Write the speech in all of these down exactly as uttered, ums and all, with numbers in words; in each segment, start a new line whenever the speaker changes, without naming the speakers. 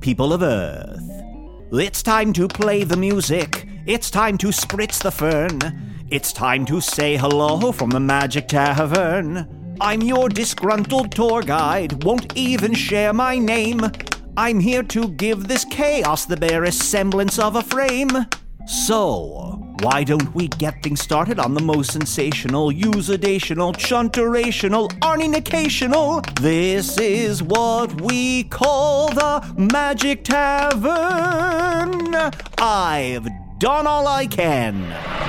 people of Earth. It's time to play the music. It's time to spritz the fern. It's time to say hello from the Magic Tavern. I'm your disgruntled tour guide, won't even share my name. I'm here to give this chaos the barest semblance of a frame. So, why don't we get things started on the most sensational, usidational, chunterational, arninicational? This is what we call the Magic Tavern. I've done all I can.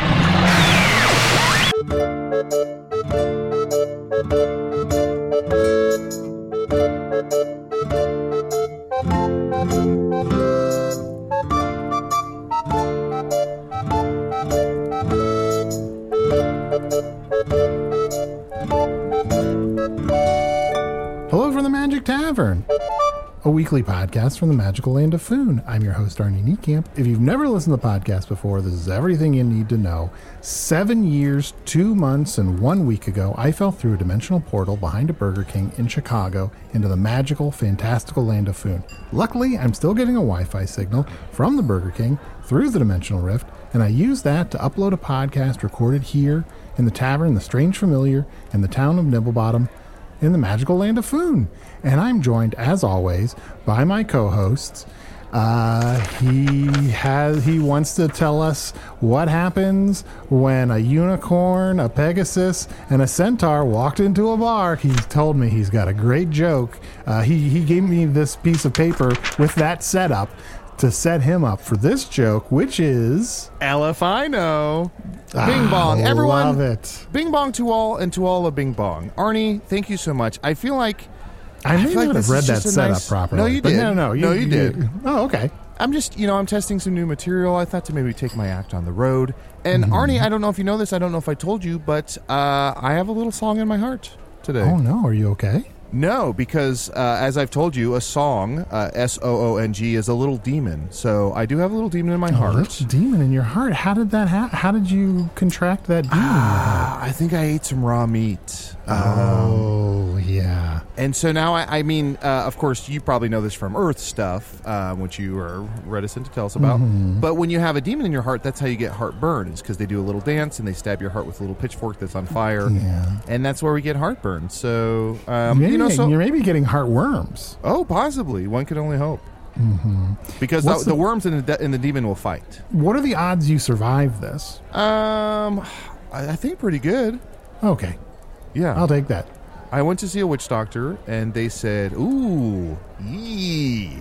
Hello from the Magic Tavern, a weekly podcast from the magical land of Foon. I'm your host, Arnie Niekamp. If you've never listened to the podcast before, this is everything you need to know. Seven years, two months, and one week ago, I fell through a dimensional portal behind a Burger King in Chicago into the magical, fantastical land of Foon. Luckily, I'm still getting a Wi-Fi signal from the Burger King through the dimensional rift, and I use that to upload a podcast recorded here in the tavern, the Strange Familiar, in the town of Nibblebottom, in the magical land of Foon. And I'm joined, as always, by my co-hosts. Uh, he has he wants to tell us what happens when a unicorn, a Pegasus, and a centaur walked into a bar. He's told me he's got a great joke. Uh, he, he gave me this piece of paper with that setup to set him up for this joke, which is
Elefino. Bing bong.
Ah,
Everyone,
love it.
Bing bong to all and to all a bing bong. Arnie, thank you so much. I feel like
I may
feel
not
like
have
this
read
is
that
just a
setup
nice-
properly.
No, you
but
did.
No, no,
No, you did.
Oh, okay.
I'm just, you know, I'm testing some new material. I thought to maybe take my act on the road. And
Mm-hmm.
Arnie, I don't know if you know this. I don't know if I told you, but uh, I have a little song in my heart today.
Oh no, are you okay?
No, because uh, as I've told you, a song, uh, S O O N G, is a little demon. So I do have a little demon in my
Oh,
heart.
that's a demon in your heart. How did that happen? How did you contract that demon in your heart?
I think I ate some raw meat.
Oh, yeah.
And so now, I, I mean, uh, of course, you probably know this from Earth stuff, uh, which you are reticent to tell us about.
Mm-hmm.
But when you have a demon in your heart, that's how you get heartburn. Is because they do a little dance and they stab your heart with a little pitchfork that's on fire.
Yeah.
And that's where we get heartburn. So, um,
Maybe
you know, so...
you're maybe getting heartworms.
Oh, possibly. One could only hope.
Mm-hmm.
Because the,
What's
the,
the-
worms and the, de- and the demon will fight.
What are the odds you survive this?
Um, I, I think pretty good.
Okay,
Yeah.
I'll take that.
I went to see a witch doctor, and they said, ooh, yee.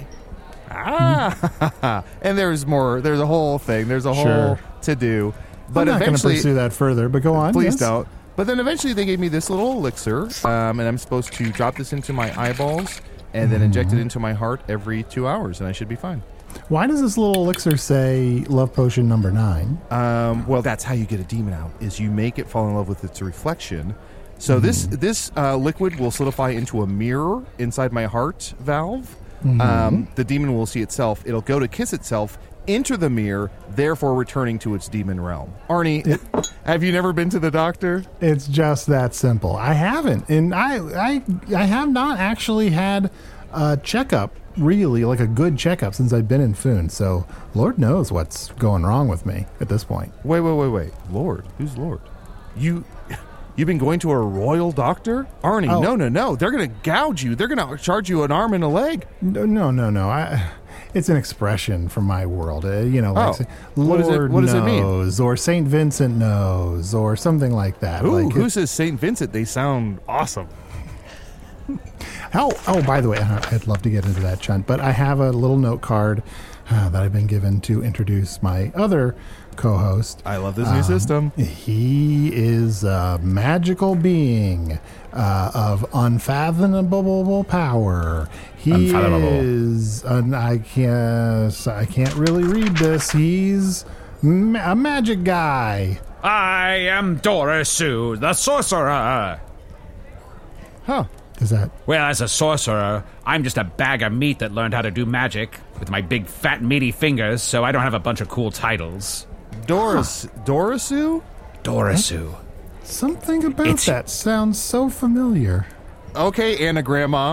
Ah. And there's more. There's a whole thing. There's a whole
Sure.
to do. But
I'm not going to
eventually,
pursue that further, but go on.
please
yes?
don't. But then eventually they gave me this little elixir, um, and I'm supposed to drop this into my eyeballs and then inject
Mm-hmm.
it into my heart every two hours, and I should be fine.
Why does this little elixir say love potion number nine?
Um, well, that's how you get a demon out, is you make it fall in love with its reflection. So this this uh, liquid will solidify into a mirror inside my heart valve. Um, the demon will see itself. It'll go to kiss itself, enter the mirror, therefore returning to its demon realm. Arnie, have you never been to the doctor?
It's just that simple. I haven't, and I I I have not actually had a checkup, really, like a good checkup since I've been in Foon. So Lord knows what's going wrong with me at this point.
Wait, wait, wait, wait. Lord? Who's Lord? You... You've been going to a royal doctor? Arnie,
Oh.
no, no, no. They're going to gouge you. They're going to charge you an arm and a leg.
No, no, no. no. I, it's an expression from my world. Uh, you know, like
Oh.
say,
What does it-
Lord
what does it mean?
knows, or Saint Vincent knows, or something like that.
Ooh,
like
who
it-
says Saint Vincent? They sound awesome.
Oh, oh, by the way, I'd love to get into that, Chunt, but I have a little note card uh, that I've been given to introduce my other co-host.
I love this new system.
He is a magical being uh, of unfathomable power. He
Unfathomable.
is, uh, I can't, I can't really read this. He's ma- a magic guy.
I am Dorisu, the sorcerer.
Huh.
Is that?
Well, as a sorcerer, I'm just a bag of meat that learned how to do magic with my big fat meaty fingers, so I don't have a bunch of cool titles.
Doris, Dorisu?
Dorisu.
Something about
It's-
that sounds so familiar.
Okay, Anna Grandma.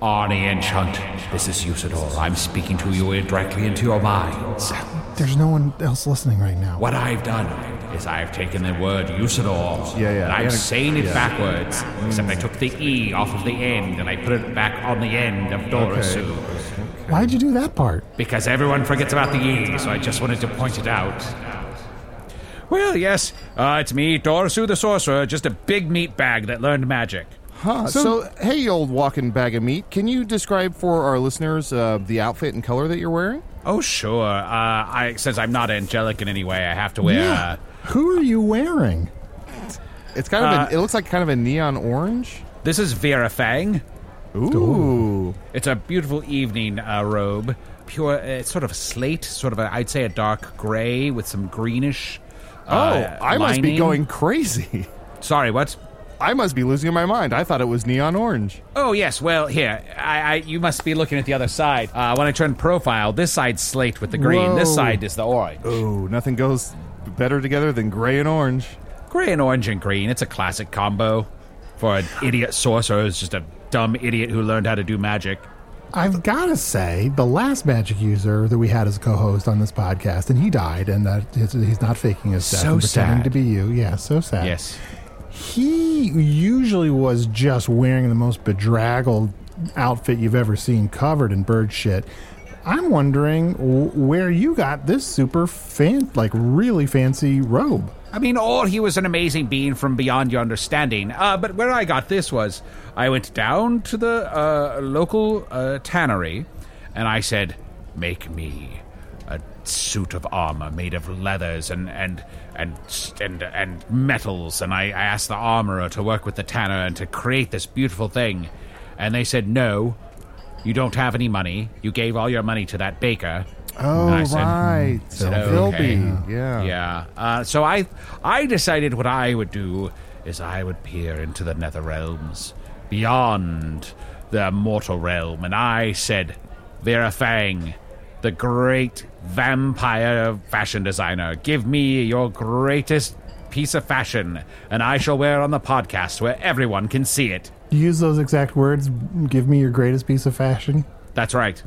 Arnie and Chunt, this is Usador. I'm speaking to you directly into your minds.
There's no one else listening right now.
What I've done is I've taken the word Usador,
Yeah, yeah.
and I'm
Yeah.
saying it
Yeah.
backwards, except I took the E off of the end, and I put it back on the end of Dorasu.
Why'd you do that part?
Because everyone forgets about the E, so I just wanted to point it out. Well, yes, uh, it's me, Dorasu the Sorcerer, just a big meat bag that learned magic.
Huh. So, so, hey, you old walking bag of meat, can you describe for our listeners uh, the outfit and color that you're wearing?
Oh, sure. Uh, I since I'm not angelic in any way, I have to wear...
Yeah.
Uh,
Who are you wearing?
It's kind of
Uh,
an, it looks like kind of a neon orange.
this is Vera Fang.
Ooh.
It's a beautiful evening uh, robe. Pure, uh, it's sort of a slate, sort of a, I'd say a dark gray with some greenish
Oh,
uh,
I must be
lining.
going crazy.
Sorry, what?
I must be losing my mind. I thought it was neon orange.
Oh, yes, well, here, I, I, you must be looking at the other side. Uh, when I turn profile, this side's slate with the green, this
Whoa.
side is the orange.
Oh, nothing goes better together than gray and orange.
Gray and orange and green, it's a classic combo for an idiot sorcerer who's just a dumb idiot who learned how to do magic.
I've got to say, the last magic user that we had as a co-host on this podcast, and he died, and that he's he's not faking his death
So
and pretending
sad.
to be you. Yeah, so sad.
Yes.
He usually was just wearing the most bedraggled outfit you've ever seen, covered in bird shit. I'm wondering w- where you got this super fan, like really fancy robe.
I mean, or he was an amazing being from beyond your understanding. Uh, but where I got this was, I went down to the uh, local uh, tannery, and I said, make me a suit of armor made of leathers and and and and, and metals. And I, I asked the armorer to work with the tanner and to create this beautiful thing. And they said, no, you don't have any money. You gave all your money to that baker.
Oh,
And I said,
right.
said,
Philby.
okay.
Yeah.
Yeah. Uh, so I, I decided what I would do is I would peer into the nether realms, beyond the mortal realm, and I said, Vera Fang, the great vampire fashion designer, give me your greatest piece of fashion, and I shall wear on the podcast where everyone can see it.
You use those exact words. Give me your greatest piece of fashion.
That's right.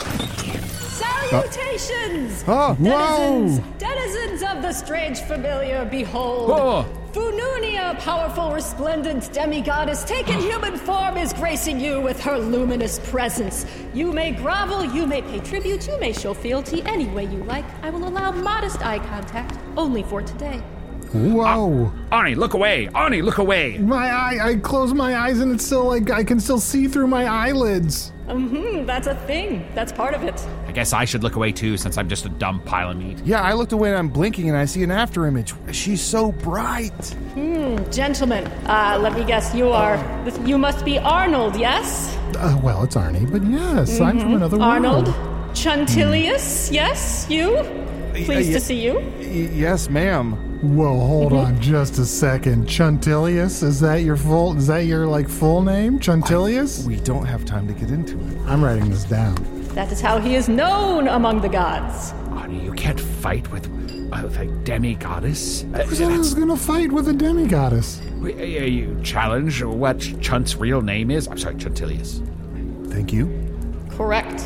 Salutations!
Oh,
denizens,
whoa!
denizens of the strange familiar, behold!
Oh.
Fununia, powerful, resplendent demigoddess, taken human form, is gracing you with her luminous presence. You may grovel, you may pay tribute, you may show fealty any way you like. I will allow modest eye contact, only for today.
Whoa!
Arnie, look away! Arnie, look away!
My eye, I close my eyes and it's still like I can still see through my eyelids.
Mm-hmm, that's a thing. That's part of it.
I guess I should look away too, since I'm just a dumb pile of meat.
Yeah, I looked away and I'm blinking and I see an after image. She's so bright.
Hmm, gentlemen, uh, let me guess, you are, you must be Arnold, yes?
Uh, well, it's Arnie, but yes, I'm from another world.
Arnold? Chuntilius, yes? You? Pleased
yeah.
to see you.
Y- yes, ma'am.
Whoa, hold on just a second. Chuntilius? Is that your full, is that your, like, full name? Chuntilius?
We don't have time to get into it.
I'm writing this down.
That is how he is known among the gods.
Arnie, you can't fight with, uh, with a demi-goddess. Uh,
Who's that's gonna fight with a demigoddess?
uh, you challenge what Chunt's real name is? I'm sorry, Chuntilius.
Thank you.
Correct.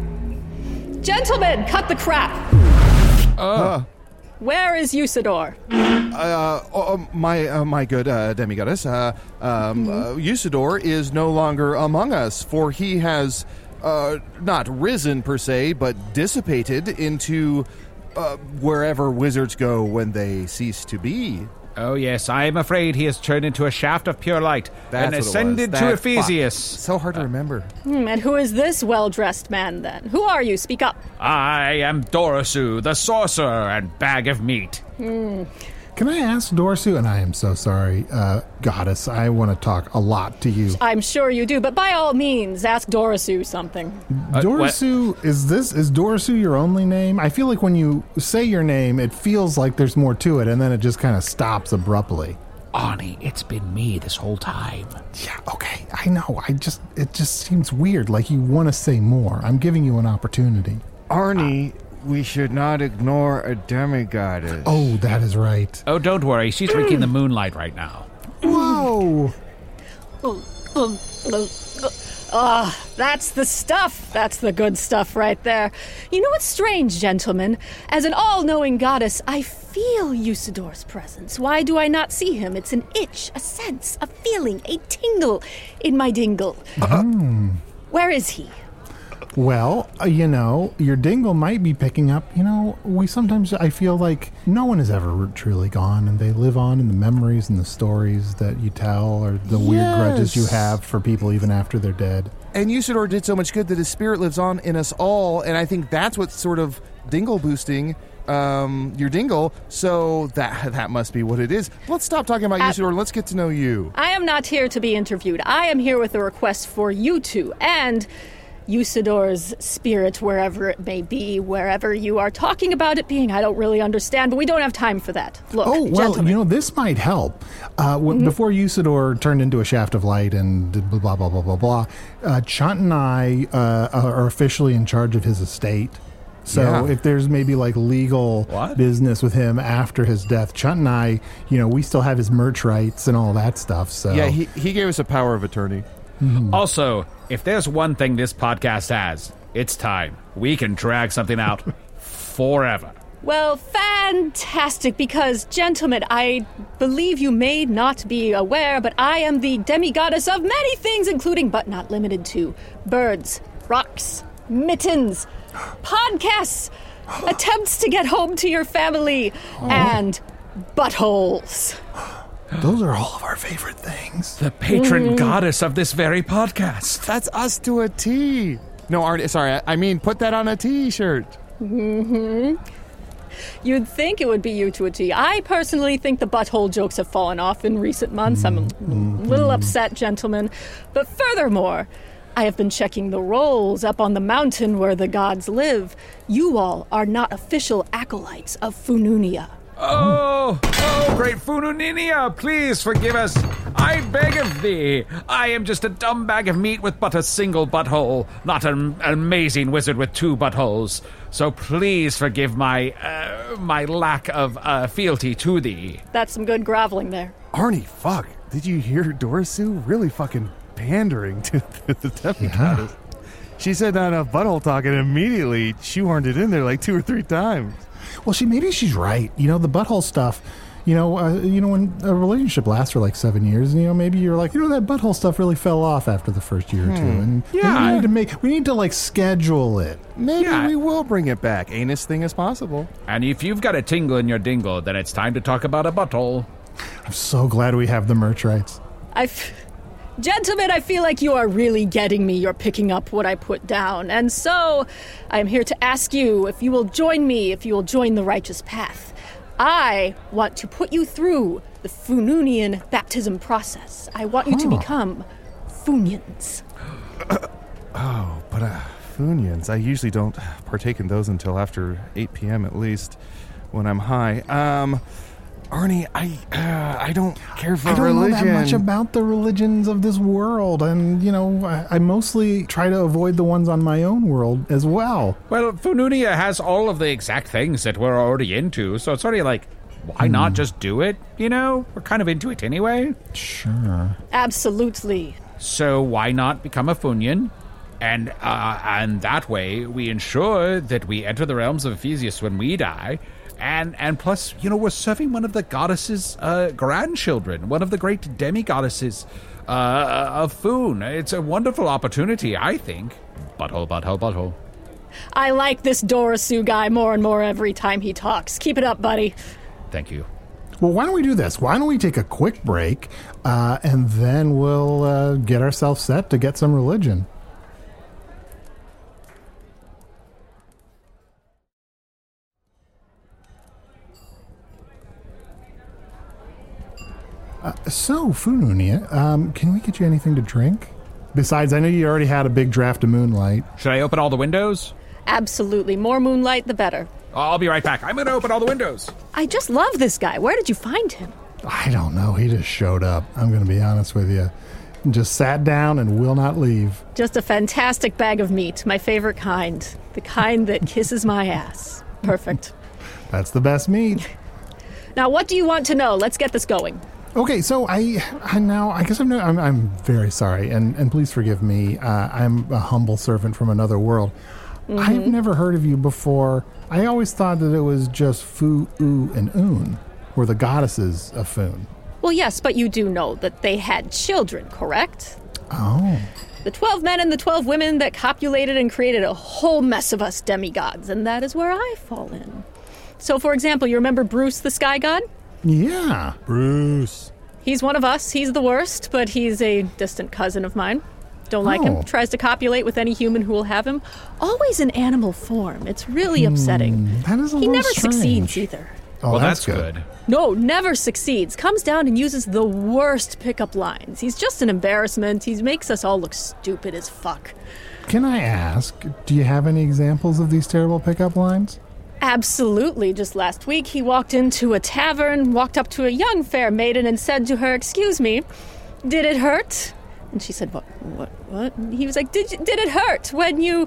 Gentlemen, cut the crap.
Uh,
Where is Usador?
uh, oh, my uh, my good uh, demigoddess, uh, um, uh, Usador is no longer among us, for he has uh, not risen per se, but dissipated into uh, wherever wizards go when they cease to be.
Oh, yes, I'm afraid he has turned into a shaft of pure light
That's
and
what it was.
ascended to
That-
Ephesius.
fuck. So hard to remember.
Hmm, and who is this well-dressed man, then? Who are you? Speak up.
I am Dorasu, the sorcerer and bag of meat.
Can I ask Dorsu, and I am so sorry, uh, goddess, I want to talk a lot to you.
I'm sure you do, but by all means, ask Dorasu something.
Uh,
Dorsu, is this, is Dorsu your only name? I feel like when you say your name, it feels like there's more to it, and then it just kind of stops abruptly.
Arnie, it's been me this whole time.
Yeah, okay, I know, I just, it just seems weird, like you want to say more. I'm giving you an opportunity.
Arnie, we should not ignore a demigoddess.
Oh, that is right.
Oh, don't worry, she's drinking the moonlight right now.
Whoa!
Ah, that's the stuff. That's the good stuff right there. You know what's strange, gentlemen? As an all-knowing goddess, I feel Usidor's presence. Why do I not see him? It's an itch, a sense, a feeling, a tingle in my dingle.
Hmm.
Where is he?
Well, uh, you know, your dingle might be picking up. You know, we sometimes, I feel like no one is ever truly gone, and they live on in the memories and the stories that you tell, or the weird
Yes.
grudges you have for people even after they're dead.
And Usidore did so much good that his spirit lives on in us all, and I think that's what's sort of dingle boosting um, your dingle, so that that must be what it is. Let's stop talking about
Uh,
Usidore and let's get to know you.
I am not here to be interviewed. I am here with a request for you two and Usidor's spirit, wherever it may be, wherever you are talking about it being. I don't really understand, but we don't have time for that. Look,
Oh, well,
gentlemen.
you know, this might help. Uh, w-
Mm-hmm.
Before Usidore turned into a shaft of light and did blah, blah, blah, blah, blah, blah, uh, Chunt and I uh, are officially in charge of his estate. So
Yeah.
if there's maybe like legal
What?
business with him after his death, Chunt and I, you know, we still have his merch rights and all that stuff. So
Yeah, he, he gave us a power of attorney.
Also, if there's one thing this podcast has, it's time. We can drag something out forever.
Well, fantastic, because, gentlemen, I believe you may not be aware, but I am the demigoddess of many things, including, but not limited to, birds, rocks, mittens, podcasts, attempts to get home to your family, and buttholes.
those are all of our favorite things.
The patron goddess of this very podcast.
That's us to a T. No, Arnie, sorry, I, I mean, put that on a T-shirt.
You'd think it would be you to a T. I personally think the butthole jokes have fallen off in recent months. I'm a little upset, gentlemen. But furthermore, I have been checking the rolls up on the mountain where the gods live. You all are not official acolytes of Fununia.
Oh, oh, great Fununinia, please forgive us. I beg of thee. I am just a dumb bag of meat with but a single butthole, not an, an amazing wizard with two buttholes. So please forgive my, uh, my lack of uh, fealty to thee.
That's some good groveling there.
Arnie, fuck. Did you hear Dorisu really fucking pandering to the, the demigoddess? She said not enough butthole talk and immediately shoehorned it in there like two or three times.
Well, she maybe she's right. You know, the butthole stuff. You know, uh, you know, when a relationship lasts for like seven years, and you know, maybe you're like, you know, that butthole stuff really fell off after the first year or two, and
Yeah.
maybe we need to make, we need to like schedule it.
Maybe
Yeah.
we will bring it back. Anus thing is possible.
And if you've got a tingle in your dingle, then it's time to talk about a butthole.
I'm so glad we have the merch rights.
I f- Gentlemen, I feel like you are really getting me. You're picking up what I put down. And so, I'm here to ask you if you will join me, if you will join the righteous path. I want to put you through the Fununian baptism process. I want you to
Huh.
become Funians.
Oh, but uh, Funyuns, I usually don't partake in those until after eight p.m. at least, when I'm high. Um, Arnie, I uh, I don't care for
I don't
religion.
know that much about the religions of this world, and you know, I, I mostly try to avoid the ones on my own world as well.
Well, Fununia has all of the exact things that we're already into, so it's sort of like, why not just do it? You know, we're kind of into it anyway.
Sure.
Absolutely.
So why not become a Funian? And uh, and that way we ensure that we enter the realms of Ephesius when we die. And and plus, you know, we're serving one of the goddess's uh, grandchildren, one of the great demigoddesses uh, of Foon. It's a wonderful opportunity, I think. Butthole, butthole, butthole.
I like this Dorisu guy more and more every time he talks. Keep it up, buddy.
Thank you.
Well, why don't we do this? Why don't we take a quick break, uh, and then we'll uh, get ourselves set to get some religion. Uh, so, Fununia, um, can we get you anything to drink? Besides, I know you already had a big draft of Moonlight.
Should I open all the windows?
Absolutely. More moonlight, the better.
I'll be right back. I'm going to open all the windows.
I just love this guy. Where did you find him?
I don't know. He just showed up. I'm going to be honest with you. Just sat down and will not leave.
Just a fantastic bag of meat. My favorite kind. The kind that kisses my ass. Perfect.
That's the best meat.
Now, what do you want to know? Let's get this going.
Okay, so I, I now I guess I'm, no, I'm I'm very sorry, and and please forgive me. Uh, I'm a humble servant from another world. Mm-hmm. I've never heard of you before. I always thought that it was just Fu, U, and Un were the goddesses of Foon.
Well, yes, but you do know that they had children, correct?
Oh.
The twelve men and the twelve women that copulated and created a whole mess of us demigods, and that is where I fall in. So, for example, you remember Bruce the Sky God?
Yeah.
Bruce.
He's one of us. He's the worst, but he's a distant cousin of mine. Don't like
Oh.
him. Tries to copulate with any human who will have him. Always in animal form. It's really upsetting.
That is a
He
little
never
strange.
succeeds either.
Oh,
well, that's, good.
No, never succeeds. Comes down and uses the worst pickup lines. He's just an embarrassment. He makes us all look stupid as fuck.
Can I ask, do you have any examples of these terrible pickup lines?
Absolutely. Just last week, he walked into a tavern, walked up to a young fair maiden and said to her, "Excuse me, did it hurt?" And she said, "What? What? What?" And he was like, "Did you, did it hurt when you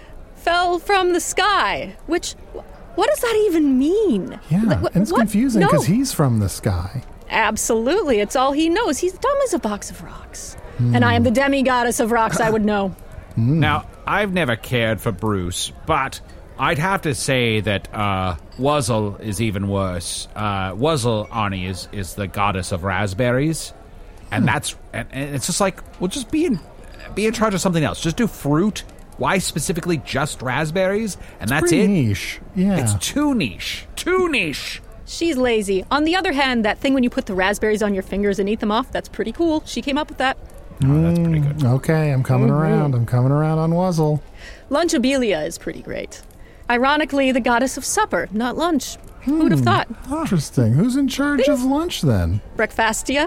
fell from the sky?" Which, what does that even mean?
Yeah,
Like, wh-
and it's
what?
confusing
No.
because he's from the sky.
Absolutely. It's all he knows. He's dumb as a box of rocks. And I am the demi-goddess of rocks, I would know.
Now, I've never cared for Bruce, but I'd have to say that uh, Wuzzle is even worse. Uh, Wuzzle, Arnie, is, is the goddess of raspberries. And that's and, and it's just like, well, just be in, be in charge of something else. Just do fruit. Why specifically just raspberries? And that's
Pretty
it?
niche. Yeah.
It's too niche. Too niche.
She's lazy. On the other hand, that thing when you put the raspberries on your fingers and eat them off, that's pretty cool. She came up with that.
Oh, that's pretty good.
Okay, I'm coming
Mm-hmm.
around. I'm coming around on Wuzzle.
Lunchabilia is pretty great. Ironically, the goddess of supper, not lunch. Who'd have thought?
Interesting. Who's in charge of lunch then?
Breakfastia?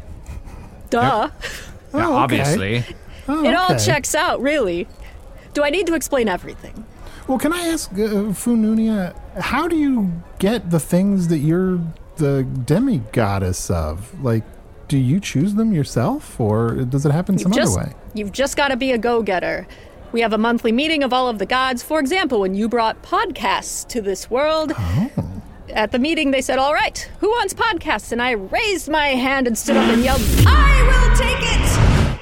Duh.
Yeah,
Oh, okay.
obviously.
Oh,
It all
okay.
checks out, really. Do I need to explain everything?
Well, can I ask, uh, Fununia, how do you get the things that you're the demigoddess of? Like, do you choose them yourself, or does it happen some
just,
other way?
You've just got to be a go-getter. We have a monthly meeting of all of the gods. For example, when you brought podcasts to this world,
Oh.
at the meeting they said, "All right, who wants podcasts?" And I raised my hand and stood up and yelled, "I will take it!"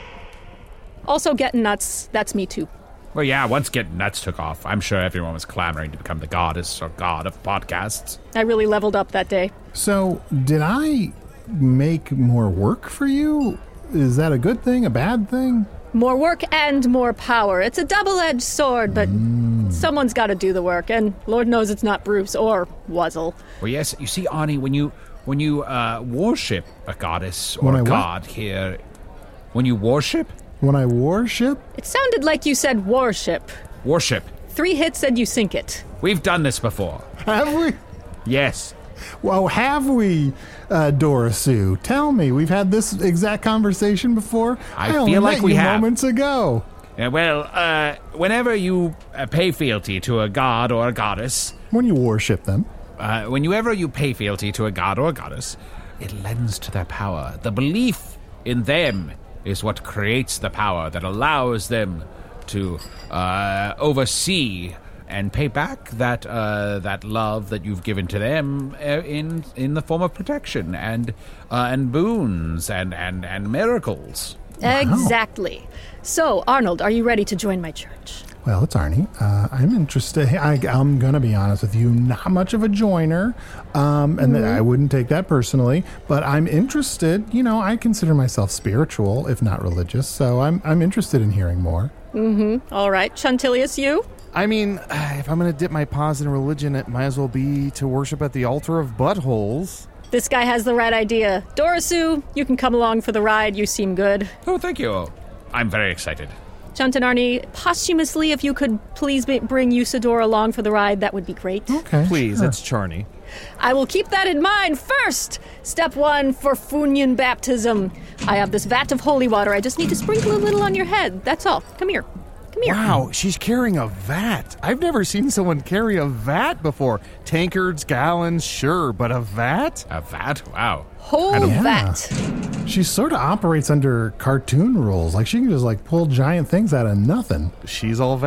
Also, getting nuts, that's me too.
Well, yeah, once Get Nuts took off, I'm sure everyone was clamoring to become the goddess or god of podcasts.
I really leveled up that day.
So, did I make more work for you? Is that a good thing, a bad thing?
More work and more power. It's a double-edged sword, but someone's got to do the work, and Lord knows it's not Bruce or Wuzzle.
Well, yes, you see, Arnie, when you when you uh, worship a goddess or
When I
a
what?
god here, when you worship,
When I worship?
It sounded like you said warship.
worship.
Three hits said you sink it.
We've done this before.
Have we?
Yes.
Well, have we, uh, Dora Sue? Tell me, we've had this exact conversation before?
I
only
feel like
met
we
you
have.
moments ago.
Uh, well, uh, whenever you uh, pay fealty to a god or a goddess,
When you worship them.
uh, whenever you pay fealty to a god or a goddess, it lends to their power. The belief in them is what creates the power that allows them to uh, oversee and pay back that uh, that love that you've given to them uh, in in the form of protection and uh, and boons and, and, and miracles.
Exactly. So, Arnold, are you ready to join my church?
Well, it's Arnie. Uh, I'm interested. I, I'm going to be honest with you, not much of a joiner, um, and th- I wouldn't take that personally, but I'm interested. You know, I consider myself spiritual, if not religious, so I'm, I'm interested in hearing more.
All right, Chuntilius, you?
I mean, if I'm going to dip my paws in religion, it might as well be to worship at the altar of buttholes.
This guy has the right idea. Dorisu, you can come along for the ride. You seem good.
Oh, thank you. I'm very excited.
Chunt and Arnie, posthumously, if you could please b- bring Usador along for the ride, that would be great.
Okay.
Please,
sure.
it's Charney.
I will keep that in mind. First, step one for Funyan baptism. I have this vat of holy water. I just need to sprinkle a little on your head. That's all. Come here. Come here.
Wow, she's carrying a vat. I've never seen someone carry a vat before. Tankards, gallons, sure, but a vat?
A vat? Wow.
Whole
Yeah.
vat.
She sort of operates under cartoon rules. Like, she can just, like, pull giant things out of nothing.
She's all vat.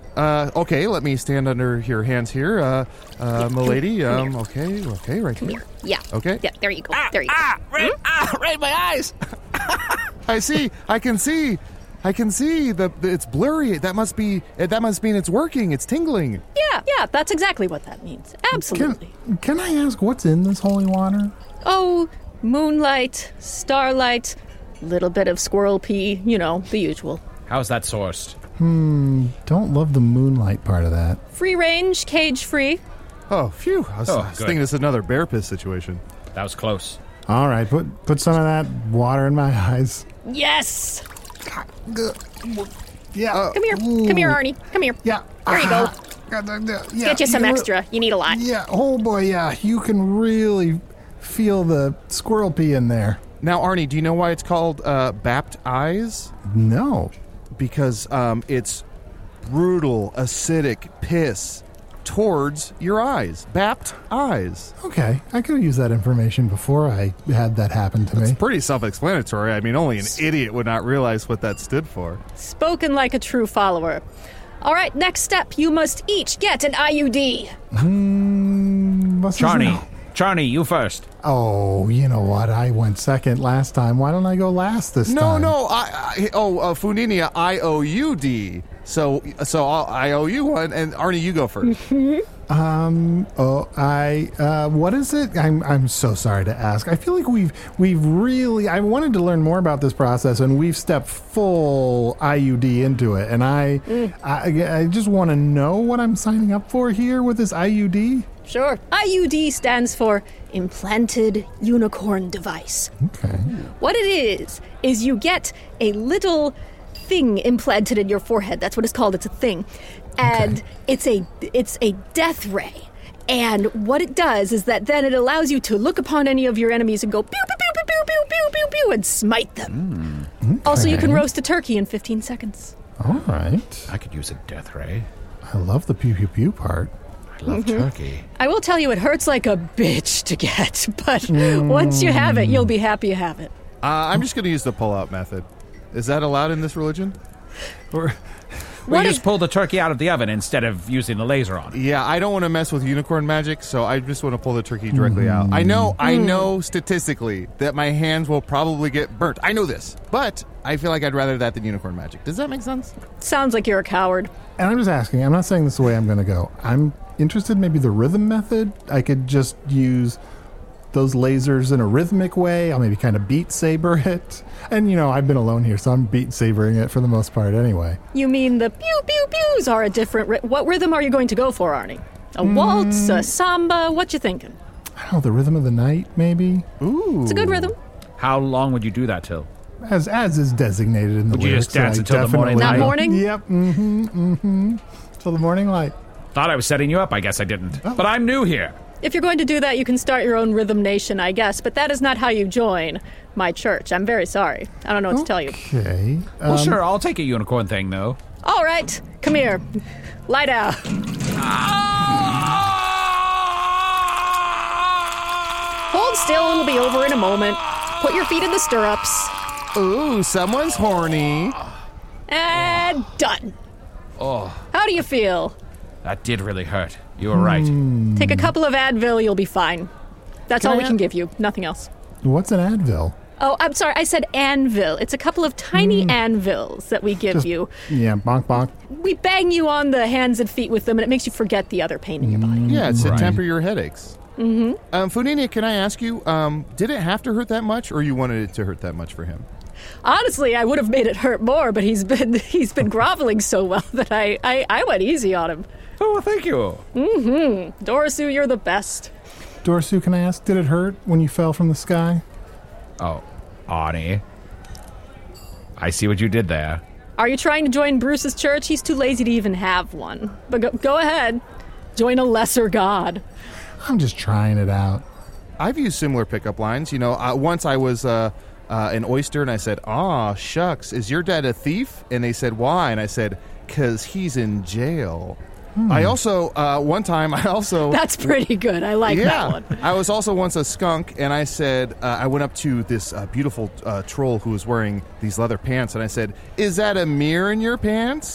Uh, okay, let me stand under your hands here, uh, uh, milady. Um, okay, okay, right here.
Yeah.
Okay.
Yeah, there you go. There you go.
Ah, right, ah, right in my eyes.
I see. I can see. I can see. The, the it's blurry. That must be. That must mean it's working. It's tingling.
Yeah, yeah, that's exactly what that means. Absolutely.
Can, can I ask what's in this holy water?
Oh, moonlight, starlight, little bit of squirrel pee, you know, the usual.
How's that sourced?
Hmm, don't love the moonlight part of that.
Free range, cage free.
Oh, phew! I was,
Oh,
I was
good.
thinking it's another bear piss situation.
That was close.
All right, put put some of that water in my eyes.
Yes.
Yeah.
Come here. Come here, Arnie. Come here.
Yeah.
There you go.
Yeah,
Get you some
re-
extra. You need a lot.
Yeah. Oh boy. Yeah. You can really feel the squirrel pee in there.
Now, Arnie, do you know why it's called uh, Bapt Eyes?
No.
Because um, it's brutal, acidic piss towards your eyes. Bapt Eyes.
Okay. I could have used that information before I had that happen to
It's
me.
pretty self-explanatory. I mean, only an idiot would not realize what that stood for.
Spoken like a true follower. All right, next step. You must each get an I U D.
Hmm. what's this
Charney,
now?
Charney, you first.
Oh, you know what? I went second last time. Why don't I go last this
No,
time?
no. I, I oh, uh, Funinia, I O U D. So, so I'll, I owe you one, and Arnie, you go first.
Um. Oh, I. Uh. What is it? I'm. I'm so sorry to ask. I feel like we've. We've really. I wanted to learn more about this process, and we've stepped full I U D into it. And I. I, I just want to know what I'm signing up for here with this I U D.
Sure. I U D stands for Implanted Unicorn Device.
Okay.
What it is, is you get a little thing implanted in your forehead. That's what it's called. It's a thing. And
Okay.
it's a it's a death ray. And what it does is that then it allows you to look upon any of your enemies and go pew pew pew pew pew pew pew pew pew and smite them. Also, you can
Okay.
roast a turkey in fifteen seconds.
All right.
I could use a death ray.
I love the pew pew pew part.
I love turkey.
I will tell you, it hurts like a bitch to get, but once you have it, you'll be happy you have it.
Uh, I'm just going to use the pull-out method. Is that allowed in this religion? Or,
We
What
just
if-
pull the turkey out of the oven instead of using the laser on it.
yeah, I don't want to mess with unicorn magic, so I just want to pull the turkey directly out. I know, I know statistically that my hands will probably get burnt. I know this, but I feel like I'd rather that than unicorn magic. Does that make sense?
Sounds like you're a coward.
And I'm just asking. I'm not saying this is the way I'm going to go. I'm interested. Maybe the rhythm method. I could just use those lasers in a rhythmic way. I'll maybe kind of beat saber it. And, you know, I've been alone here, so I'm beat sabering it for the most part anyway.
You mean the pew pew pews are a different... Ri- what rhythm are you going to go for, Arnie? A waltz, a samba? What you thinking?
I don't know, the rhythm of the night, maybe?
Ooh.
It's a good rhythm.
How long would you do that till?
As as is designated in the
Would you
lyrics.
just dance
I
until the morning
definitely-
Not morning?
Yep, mm-hmm, mm-hmm. Till the morning light.
Thought I was setting you up. I guess I didn't.
Oh.
But I'm new here.
If you're going to do that, you can start your own rhythm nation, I guess, but that is not how you join my church. I'm very sorry. I don't know what to tell you.
Okay.
Well,
Um,
sure. I'll take a unicorn thing, though.
All right, come here. Lie down. Hold still, it'll be over in a moment. Put your feet in the stirrups.
Ooh, someone's horny.
And done.
Oh,
How do you feel?
that did really hurt. You were right.
Take a couple of Advil, you'll be fine. That's
Can
all
I
we
ha-
can give you, nothing else.
What's an Advil?
Oh, I'm sorry, I said anvil. It's a couple of tiny anvils that we give
Just-
you.
Yeah, bonk bonk.
We bang you on the hands and feet with them, and it makes you forget the other pain in your body.
Yeah, it's to
Right.
temper your headaches. Mm-hmm. Um, Funinia, can I ask you, um, did it have to hurt that much, or you wanted it to hurt that much for him?
Honestly, I would have made it hurt more, but he's been he's been groveling so well that I, I, I went easy on him.
Oh, well, thank you.
Dorisu, you're the best.
Dorsu, can I ask, did it hurt when you fell from the sky?
Oh, Arnie. I see what you did there.
Are you trying to join Bruce's church? He's too lazy to even have one. But go, go ahead. Join a lesser god.
I'm just trying it out.
I've used similar pickup lines. You know, uh, once I was uh, uh, an oyster, and I said, "Aw, shucks, is your dad a thief?" And they said, "Why?" And I said, "'Cause he's in jail." I also, uh, one time, I also...
That's pretty good. I like
yeah,
that one.
I was also once a skunk, and I said, uh, I went up to this uh, beautiful uh, troll who was wearing these leather pants, and I said, "Is that a mirror in your pants?"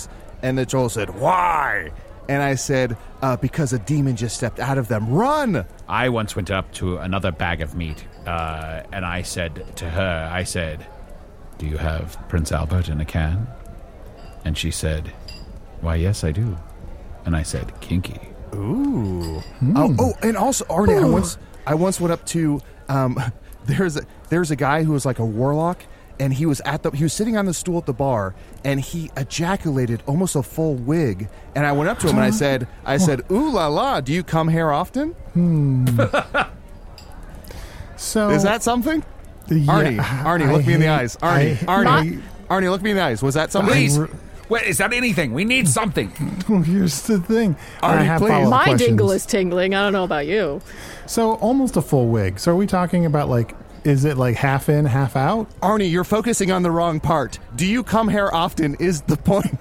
And the troll said, why? And I said, uh, because a demon just stepped out of them. Run!
I once went up to another bag of meat, uh, and I said to her, I said, do you have Prince Albert in a can? And she said, why, yes, I do. And I said, kinky.
Ooh. Mm. Oh, oh, and also, Arnie, I once, I once went up to, um, there's a, there's a guy who was like a warlock, and he was at the, he was sitting on the stool at the bar, and he ejaculated almost a full wig. And I went up to him and I said, I said, ooh la la, do you come here often?
Hmm. So
is that something?
Yeah,
Arnie, Arnie, look I me in the eyes. Arnie, I, Arnie, I, Arnie, look me in the eyes. Was that something?
Please. Wait, is that anything? We need something.
Well, here's the thing.
Arnie,
I have
please.
My
questions.
dingle is tingling. I don't know about you.
So almost a full wig. So are we talking about like, is it like half in, half out?
Arnie, you're focusing on the wrong part. Do you come here often is the point.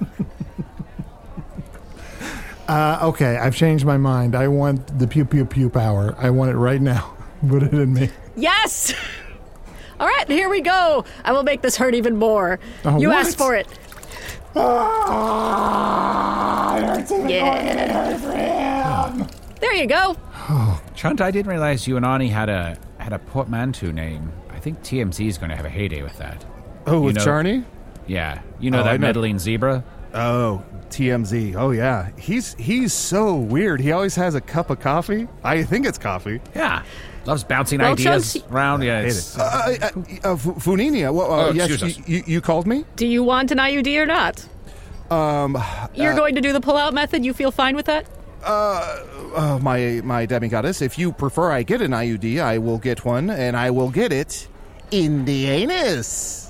uh, okay, I've changed my mind. I want the pew pew pew power. I want it right now. Put it in me.
Yes! All right, here we go. I will make this hurt even more.
Oh,
you
what?
asked for it.
Oh, it hurts even
Yeah.
more than it hurt for him.
There you go.
Chunt, I didn't realize you and Arnie had a had a portmanteau name. I think T M Z is going to have a heyday with that.
Oh,
You
with
know-
Charney?
Yeah, you know
Oh, I
that
know.
meddling zebra?
Oh, T M Z. Oh, yeah. He's he's so weird. He always has a cup of coffee. I think it's coffee.
Yeah. Loves bouncing
Well,
ideas
Chunt,
around. Yeah,
Hate
it's,
it. Uh, uh, uh, uh, Fu- Funinia. Well, uh,
Oh,
yes,
excuse
you,
us.
you, you called me?
Do you want an I U D or not?
Um,
You're going to do the pull-out method? You feel fine with that?
uh, my my demigoddess, if you prefer I get an I U D, I will get one, and I will get it in the anus.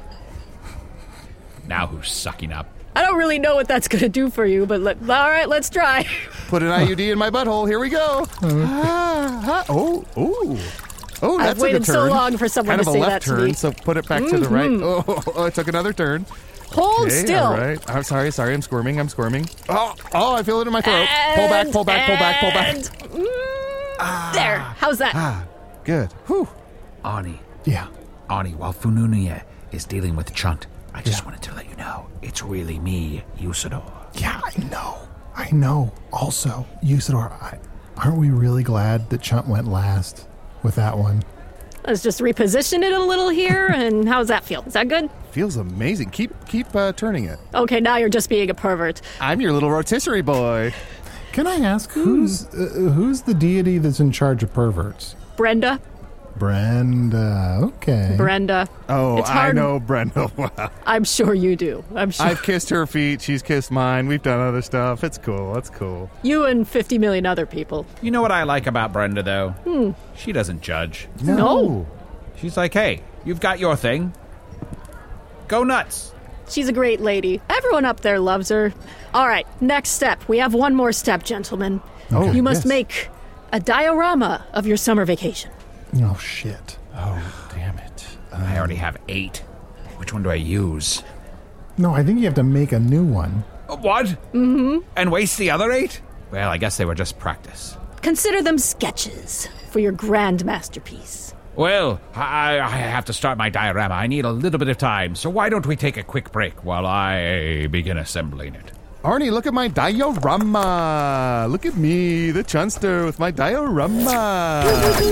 now who's sucking up?
I don't really know what that's going to do for you, but let, all right, let's try.
Put an I U D in my butthole. Here we go. Ah, ah, oh, ooh. Oh, that's
I've waited
a good
so
turn.
long for someone
kind
to
of a
say
left
that to
turn,
me.
so put it back to the right. Oh, oh, it took another turn.
Hold
Okay,
still.
all right. I'm sorry, sorry. I'm squirming. I'm squirming. Oh, oh, I feel it in my throat. Pull back, pull back, pull back, pull back.
And- mm, there. How's that?
Ah, good. Whew.
Arnie.
Yeah.
Arnie, while Fununia is dealing with Chunt, I just
Yeah.
wanted to let you know it's really me, Usador.
Yeah, I know. I know. Also, Usador, I, aren't we really glad that Chunt went last with that one?
Let's just reposition it a little here, and how's that feel? Is that good?
Feels amazing. Keep keep uh, turning it.
Okay, now you're just being a pervert.
I'm your little rotisserie boy.
Can I ask who's uh, who's the deity that's in charge of perverts?
Brenda.
Brenda. Okay.
Brenda.
Oh,
It's
I
hard-
know Brenda well.
I'm sure you do. I'm sure.
I've kissed her feet. She's kissed mine. We've done other stuff. It's cool. It's cool.
You and fifty million other people.
You know what I like about Brenda, though? Hmm. She doesn't judge.
No.
She's like, hey, you've got your thing. Go nuts.
She's a great lady. Everyone up there loves her. All right, next step. We have one more step, gentlemen.
Oh,
You must
yes.
make a diorama of your summer vacation.
Oh shit.
Oh, damn it.
I already have eight. Which one do I use?
No, I think you have to make a new one.
Uh, What? Mm-hmm. And waste the other eight? Well, I guess they were just practice.
Consider them sketches for your grand masterpiece.
Well, I, I have to start my diorama. I need a little bit of time, so why don't we take a quick break while I begin assembling it?
Arnie, look at my diorama. Look at me, the chunster with my diorama.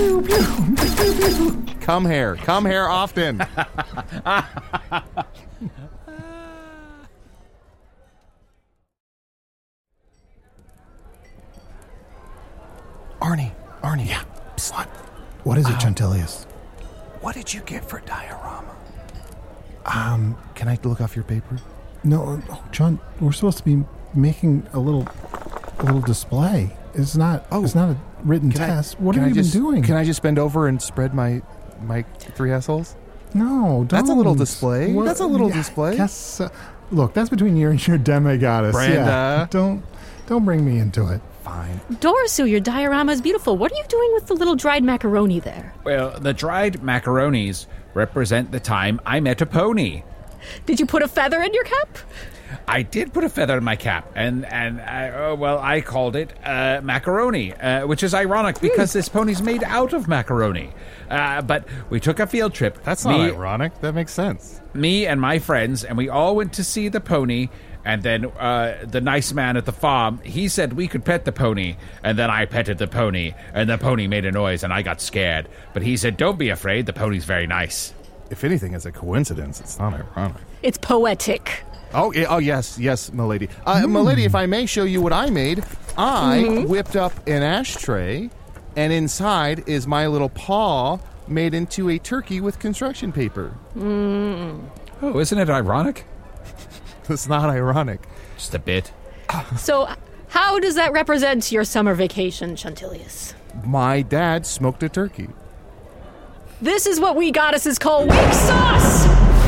Come here. Come here often. Arnie, Arnie.
Yeah. What? What is it, Chantilius?
What did you get for diorama? Um, can I look off your paper?
No, oh, John. We're supposed to be making a little, a little display. It's not.
Oh.
It's not a written
Can I-
test. what
can
are
I
you
just,
even doing?
Can I just bend over and spread my my three assholes?
No, don't.
That's a little display. That's a little
yeah,
display.
Yes. Uh, look, that's between you and your demigoddess.
Brenda.
Yeah, don't, don't bring me into it.
Fine.
Dorisu, your diorama is beautiful. What are you doing with the little dried macaroni there?
Well, the dried macaronis represent the time I met a pony.
Did you put a feather in your cap?
I did put a feather in my cap, and and I, uh, well, I called it uh, macaroni, uh, which is ironic because this pony's made out of macaroni. Uh, but we took a field trip.
That's
me,
not ironic. That makes sense.
Me and my friends, and we all went to see the pony And then uh, the nice man at the farm, he said we could pet the pony. And then I petted the pony, and the pony made a noise, and I got scared. But he said, don't be afraid, the pony's very nice.
If anything, it's a coincidence. It's not ironic.
It's poetic.
Oh, yeah, oh yes, yes, milady. Uh, mm. Milady, if I may show you what I made, I mm-hmm. whipped up an ashtray, and inside is my little paw made into a turkey with construction paper.
Mm.
Oh, isn't it ironic?
It's not ironic.
Just a bit.
So, how does that represent your summer vacation, Chantilius?
My dad smoked a turkey.
This is what we goddesses call weak sauce!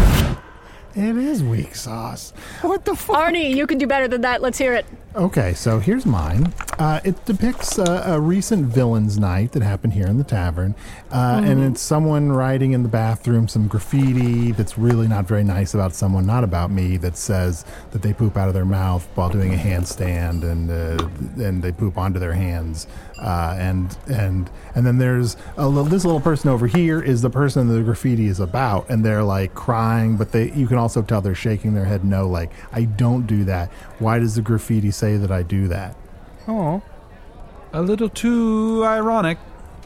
It is weak sauce.
What the fuck?
Arnie, you can do better than that. Let's hear it.
Okay, so here's mine. Uh, it depicts uh, a recent villain's night that happened here in the tavern. Uh, mm. And it's someone writing in the bathroom some graffiti that's really not very nice about someone, not about me, that says that they poop out of their mouth while doing a handstand, and uh, and they poop onto their hands. Uh, and and and then there's a little, this little person over here is the person the graffiti is about, and they're like crying, but they you can also tell they're shaking their head no, like, I don't do that. Why does the graffiti say that I do that?
Oh,
a little too ironic.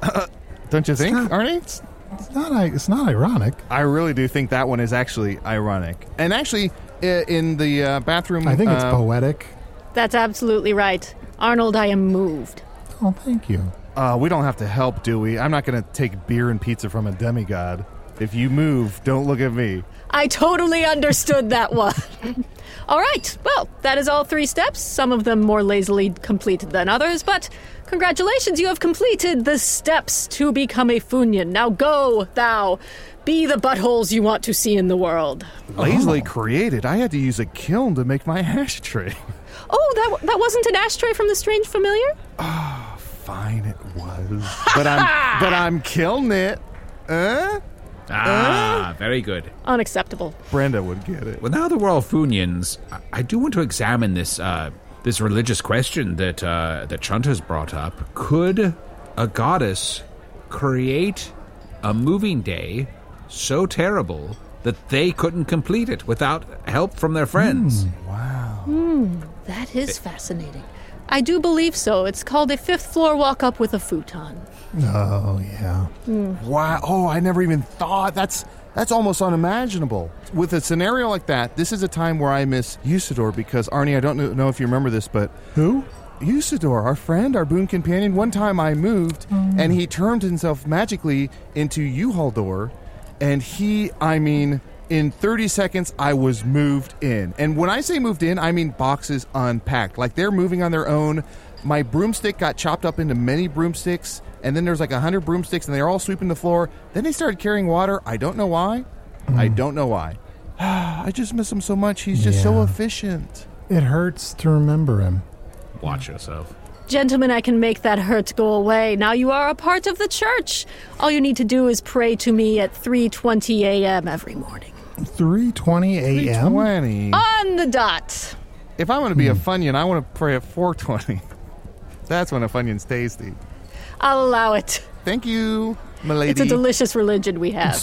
Don't you think,
it's not,
Arnie?
It's, it's not. It's not ironic.
I really do think that one is actually ironic. And actually, in the uh, bathroom,
I think it's
uh,
poetic.
That's absolutely right, Arnold. I am moved.
Oh, thank you.
Uh, we don't have to help, do we? I'm not going to take beer and pizza from a demigod. If you move, don't look at me.
I totally understood that one. All right, well, that is all three steps, some of them more lazily completed than others, but congratulations, you have completed the steps to become a Funyan. Now go, thou, be the buttholes you want to see in the world.
Lazily
Oh.
created. I had to use a kiln to make my ashtray.
Oh, that that wasn't an ashtray from the Strange Familiar?
Oh, fine it was. But I'm but I'm killing it. Uh?
Ah, uh? very good.
Unacceptable.
Brenda would get it.
Well, now that we're all Funyans, I, I do want to examine this uh, this religious question that uh, that Chunta's brought up. Could a goddess create a moving day so terrible that they couldn't complete it without help from their friends?
Mm, wow.
Hmm, that is it, fascinating. I do believe so. It's called a fifth floor walk up with a futon.
Oh, yeah.
Mm.
Wow. Oh, I never even thought. That's that's almost unimaginable. With a scenario like that, this is a time where I miss Usador because, Arnie, I don't know if you remember this, but...
Who?
Usador, our friend, our boon companion. One time I moved, mm. and he turned himself magically into Uhaldor, and he, I mean... In thirty seconds, I was moved in. And when I say moved in, I mean boxes unpacked. Like, they're moving on their own. My broomstick got chopped up into many broomsticks, and then there's like a hundred broomsticks, and they're all sweeping the floor. Then they started carrying water. I don't know why. Mm. I don't know why. I just miss him so much. He's just yeah. so efficient.
It hurts to remember him.
Watch yourself.
Gentlemen, I can make that hurt go away. Now you are a part of the church. All you need to do is pray to me at three twenty a.m. every morning.
three twenty a.m.?
three twenty
On the dot.
If I want to be hmm. a Funyun, I want to pray at four twenty. That's when a Funyun's tasty.
I'll allow it.
Thank you, milady.
It's a delicious religion we have.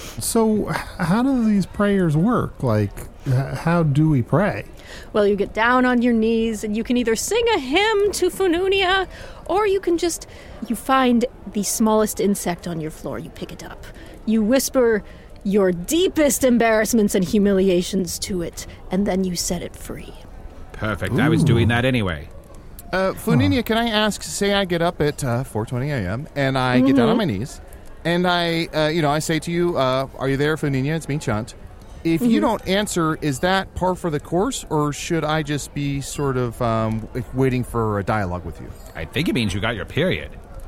So, how do these prayers work? Like, how do we pray?
Well, you get down on your knees, and you can either sing a hymn to Fununia, or you can just, you find the smallest insect on your floor, you pick it up. You whisper your deepest embarrassments and humiliations to it, and then you set it free.
Perfect.
Ooh.
I was doing that anyway.
Uh, Fununia, huh. Can I ask, say I get up at uh, four twenty a.m., and I
mm-hmm.
get down on my knees, and I, uh, you know, I say to you, uh, are you there, Fununia? It's me, Chunt. If mm-hmm. you don't answer, is that par for the course, or should I just be sort of um, waiting for a dialogue with you?
I think it means you got your period.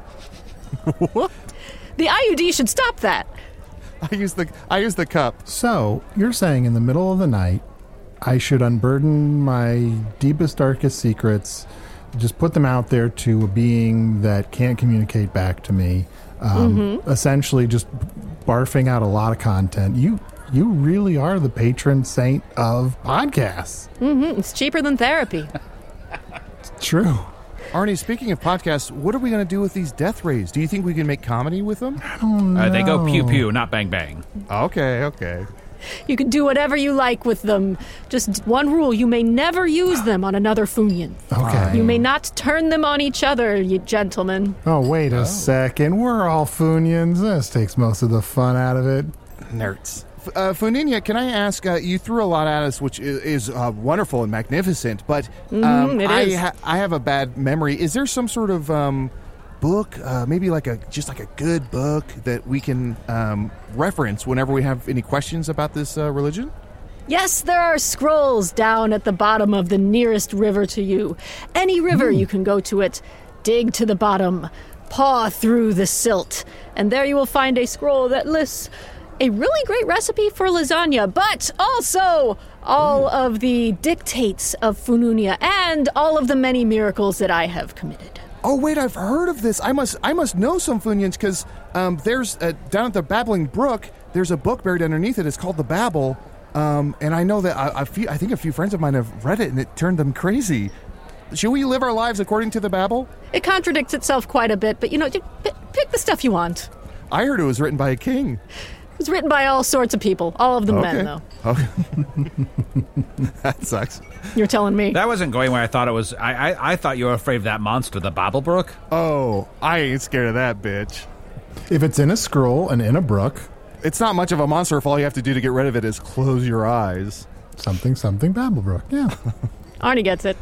What?
The I U D should stop that.
I use the I use the cup.
So, you're saying in the middle of the night, I should unburden my deepest, darkest secrets, just put them out there to a being that can't communicate back to me, um, mm-hmm. essentially just barfing out a lot of content. You... You really are the patron saint of podcasts.
Mm-hmm. It's cheaper than therapy.
It's true.
Arnie, speaking of podcasts, what are we going to do with these death rays? Do you think we can make comedy with them?
I don't know.
Uh, they go pew pew, not bang bang.
Okay, okay.
You can do whatever you like with them. Just one rule, you may never use them on another Funian.
Okay.
You may not turn them on each other, you gentlemen.
Oh, wait a second. We're all Funians. This takes most of the fun out of it.
Nerds. Uh, Funinia, can I ask, uh, you threw a lot at us, which is, is uh, wonderful and magnificent, but um,
Mm, it
I,
is.
ha- I have a bad memory. Is there some sort of um, book, uh, maybe like a just like a good book that we can um, reference whenever we have any questions about this uh, religion?
Yes, there are scrolls down at the bottom of the nearest river to you. Any river, you can go to it, dig to the bottom, paw through the silt, and there you will find a scroll that lists a really great recipe for lasagna, but also all of the dictates of Fununia and all of the many miracles that I have committed.
Oh wait, I've heard of this. I must, I must know some Funians because um, there's uh, down at the Babbling Brook. There's a book buried underneath it. It's called the Babel, um, and I know that I, I, few, I think a few friends of mine have read it, and it turned them crazy. Should we live our lives according to the Babel?
It contradicts itself quite a bit, but you know, just p- pick the stuff you want.
I heard it was written by a king.
It was written by all sorts of people, all of them men, though.
Okay. That sucks.
You're telling me.
That wasn't going where I thought it was. I I, I thought you were afraid of that monster, the Babblebrook.
Oh, I ain't scared of that bitch.
If it's in a scroll and in a brook,
It's not much of a monster if all you have to do to get rid of it is close your eyes.
something, something Babblebrook. Yeah.
Arnie gets it.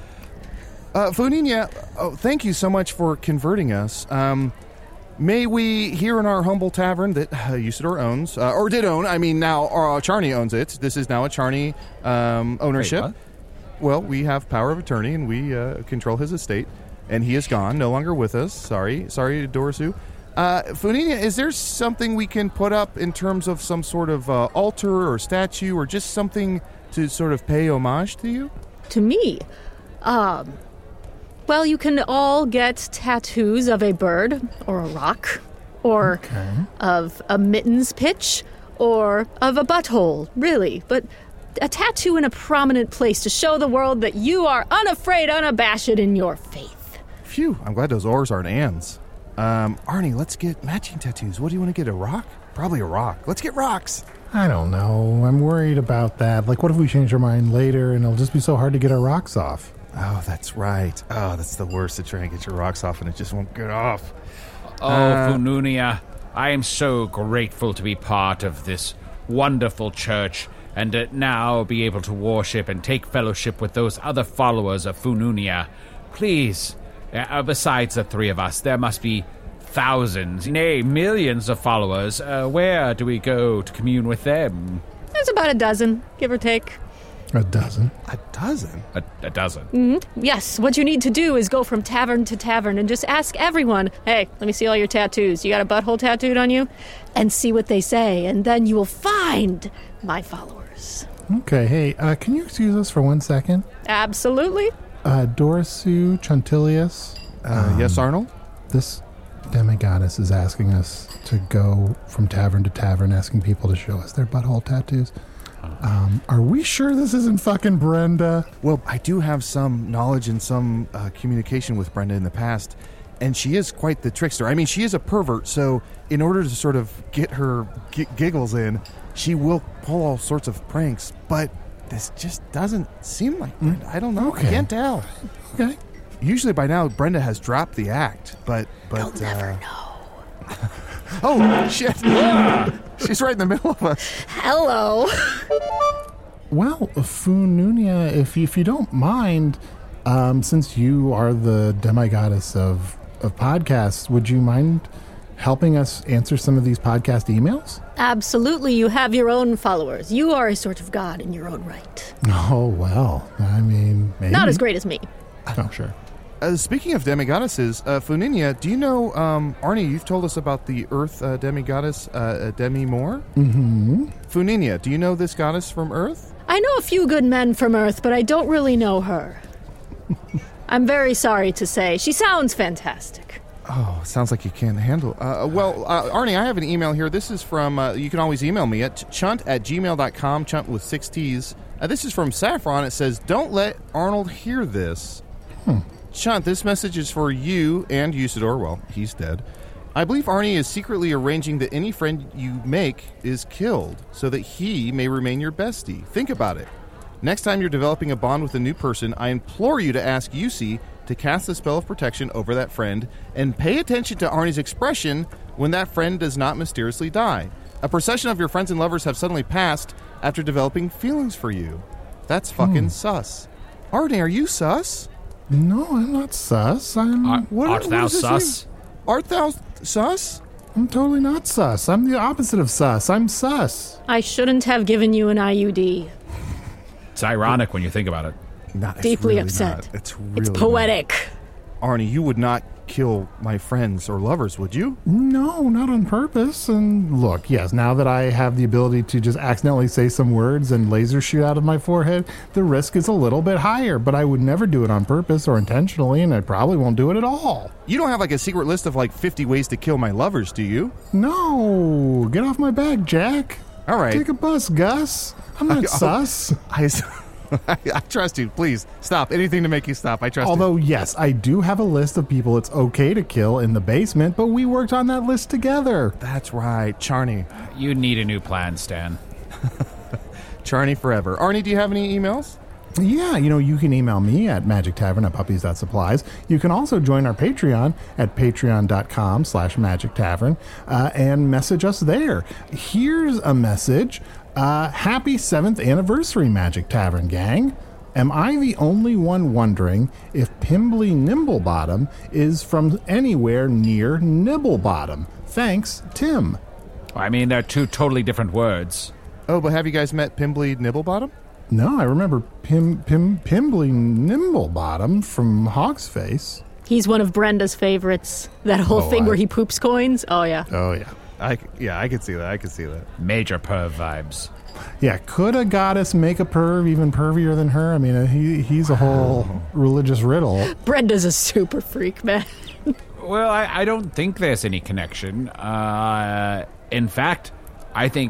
Uh, Funinia, oh, thank you so much for converting us. Um, may we, here in our humble tavern that uh, Usador owns, uh, or did own, I mean now uh, Charney owns it. This is now a Charney um, ownership.
Wait, what?
Well, we have power of attorney and we uh, control his estate. And he is gone, no longer with us. Sorry. Sorry, Dorisu. Uh, Funinia, is there something we can put up in terms of some sort of uh, altar or statue or just something to sort of pay homage to you?
To me, um, well, you can all get tattoos of a bird or a rock or of a mittens pitch or of a butthole, really. But a tattoo in a prominent place to show the world that you are unafraid, unabashed in your faith.
Phew, I'm glad those ors aren't ands. Um, Arnie, let's get matching tattoos. What do you want to get, a rock? Probably a rock. Let's get rocks.
I don't know. I'm worried about that. Like, what if we change our mind later and it'll just be so hard to get our rocks off?
Oh, that's right. Oh, that's the worst, to try and get your rocks off and it just won't get off.
Oh,
Uh,
Fununia, I am so grateful to be part of this wonderful church and to now be able to worship and take fellowship with those other followers of Fununia. Please, uh, besides the three of us, there must be thousands, nay, millions of followers. Uh, where do we go to commune with them?
There's about a dozen, give or take.
A dozen.
A dozen?
A, a dozen.
Mm-hmm. Yes, what you need to do is go from tavern to tavern and just ask everyone, hey, let me see all your tattoos. You got a butthole tattooed on you? And see what they say, and then you will find my followers.
Okay, hey, uh, can you excuse us for one second?
Absolutely.
Uh, Dorisu Chuntilius,
Uh, yes, Arnold?
this demigoddess is asking us to go from tavern to tavern asking people to show us their butthole tattoos. Um, are we sure this isn't fucking Brenda?
Well, I do have some knowledge and some uh, communication with Brenda in the past, and she is quite the trickster. I mean, she is a pervert, so in order to sort of get her g- giggles in, she will pull all sorts of pranks, but this just doesn't seem like Brenda. I don't know.
Okay.
I can't tell.
Okay.
Usually by now, Brenda has dropped the act, but... but
You'll never
uh,
know.
Oh, shit. She's right in the middle of us.
Hello.
Well, Fununia, if you, if you don't mind, um, since you are the demigoddess of, of podcasts, would you mind helping us answer some of these podcast emails?
Absolutely, you have your own followers. You are a sort of god in your own right.
Oh, well, I mean, maybe.
Not as great as me.
Oh, sure.
Uh, speaking of demigoddesses, uh, Funinia, do you know, um, Arnie, you've told us about the Earth uh, demigoddess, uh, uh, Demi Moore?
Mm-hmm.
Funinia, do you know this goddess from Earth?
I know a few good men from Earth, but I don't really know her. I'm very sorry to say. She sounds fantastic.
Oh, sounds like you can't handle. Uh, well, uh, Arnie, I have an email here. This is from, uh, you can always email me at chunt at gmail dot com, chunt with six T's. Uh, this is from Saffron. It says, don't let Arnold hear this.
Hmm.
Chunt, this message is for you and Usador. Well, he's dead. I believe Arnie is secretly arranging that any friend you make is killed so that he may remain your bestie. Think about it. Next time you're developing a bond with a new person, I implore you to ask Yusi to cast the spell of protection over that friend and pay attention to Arnie's expression when that friend does not mysteriously die. A procession of your friends and lovers have suddenly passed after developing feelings for you. That's fucking hmm. sus. Arnie, are you sus?
No, I'm not sus. I'm...
Art,
what,
art
what
thou
sus?
mean?
Art thou sus?
I'm totally not sus. I'm the opposite of sus. I'm sus.
I shouldn't have given you an I U D.
It's ironic when you think about it.
No, it's
Deeply
really
upset.
Not. It's really
It's poetic.
Not. Arnie, you would not kill my friends or lovers, would you?
No, not on purpose. And look, yes, now that I have the ability to just accidentally say some words and laser shoot out of my forehead, the risk is a little bit higher, but I would never do it on purpose or intentionally, and I probably won't do it at all.
You don't have like a secret list of like fifty ways to kill my lovers, do you?
No. Get off my back, Jack.
All right.
Take a bus, Gus. I'm not
I,
sus.
I, I, I trust you. Please stop. Anything to make you stop. I trust
Although,
you.
yes, I do have a list of people it's okay to kill in the basement, but we worked on that list together.
That's right. Charney.
You need a new plan, Stan.
Charney forever. Arnie, do you have any emails?
Yeah, you know, you can email me at magic tavern at puppies dot supplies. You can also join our Patreon at patreon.com slash magic tavern uh, and message us there. Here's a message. Uh, happy seventh anniversary, Magic Tavern gang. Am I the only one wondering if Pimbly Nimblebottom is from anywhere near Nibblebottom? Thanks, Tim.
I mean, they're two totally different words.
Oh, but have you guys met Pimbly Nibblebottom?
No, I remember Pim Pim Pimbly Nimblebottom from Hog's Face.
He's one of Brenda's favorites. That whole
Oh,
thing
I-
where he poops coins. Oh, yeah.
Oh, yeah.
I, yeah, I could see that. I could see that.
Major perv vibes.
Yeah, could a goddess make a perv even pervier than her? I mean, uh, he he's a whole religious riddle.
Brenda's a super freak, man.
Well, I, I don't think there's any connection. Uh, in fact, I think